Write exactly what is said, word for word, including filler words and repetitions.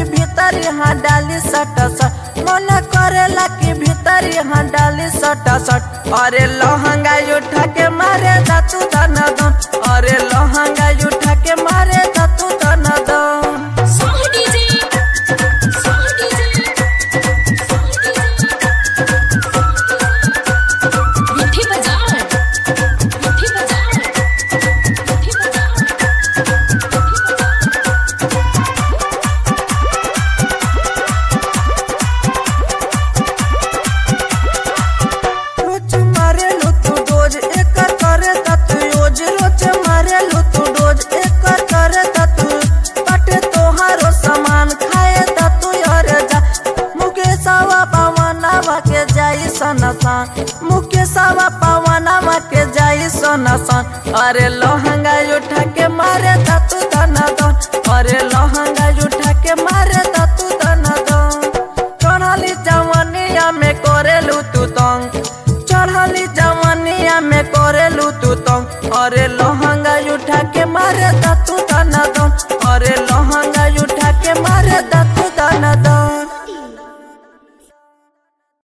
भीतर यहाँ डाली सट सट मन करेला कि भीतर यहाँ डाली सट सट अरे लहंगा उठा के मारे दातू धन धन अरे लहंगा उठा के मारे दातू धन धन मुकेशवा पवनवा के जाई सोना सन अरे लहंगा उठा के मारे दातू धन धन अरे लहंगा उठा के मारे दातू धन धन चढ़ली जवनिया में करेलू तू तंग चढ़ली जवनिया में करेलू तू तंग अरे लहंगा